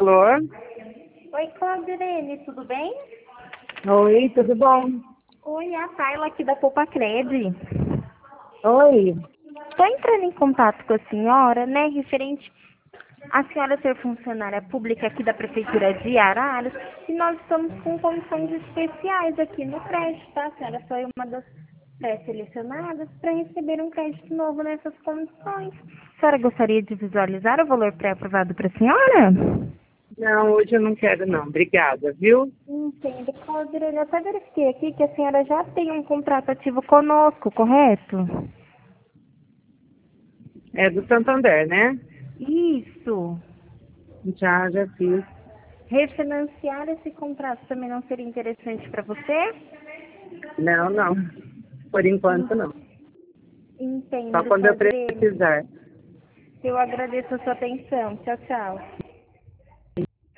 valor. Oi, Claudirene, tudo bem? Oi, tudo bom? Oi, a Tayla aqui da Poupa Cred. Oi. Estou entrando em contato com a senhora, né, referente a senhora ser funcionária pública aqui da Prefeitura de Araras, e nós estamos com condições especiais aqui no crédito, tá? A senhora foi uma das pré-selecionadas para receber um crédito novo nessas condições. A senhora gostaria de visualizar o valor pré-aprovado para a senhora? Não, hoje eu não quero não. Obrigada, viu? Entendo, Claudirene. Eu até verifiquei aqui que a senhora já tem um contrato ativo conosco, correto? É do Santander, né? Isso. Já fiz. Refinanciar esse contrato também não seria interessante para você? Não. Por enquanto não. Só Entendo, quando eu Claudirene. precisar. Eu agradeço a sua atenção. Tchau, tchau.